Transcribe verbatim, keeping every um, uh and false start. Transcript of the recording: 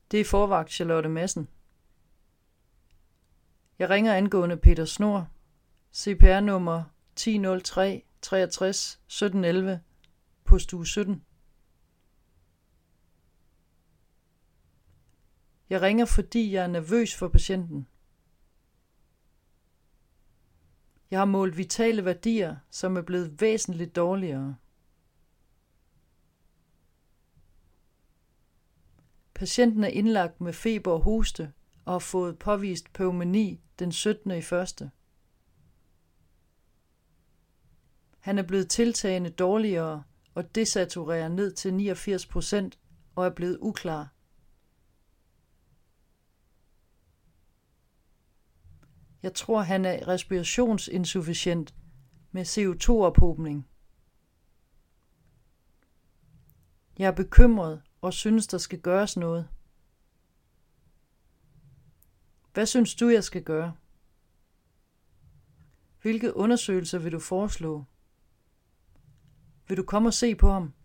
Det er forvagt Charlotte Madsen. Jeg ringer angående Peter Snor, C P R-nummer ti nul tre treogtres sytten elleve på stue sytten. Jeg ringer, fordi jeg er nervøs for patienten. Jeg har målt vitale værdier, som er blevet væsentligt dårligere. Patienten er indlagt med feber og hoste og har fået påvist pneumoni den syttende i første. Han er blevet tiltagende dårligere og desaturerer ned til niogfirs procent og er blevet uklar. Jeg tror, han er respirationsinsufficient med C O to ophobning. Jeg er bekymret og synes, der skal gøres noget. Hvad synes du, jeg skal gøre? Hvilke undersøgelser vil du foreslå? Vil du komme og se på ham?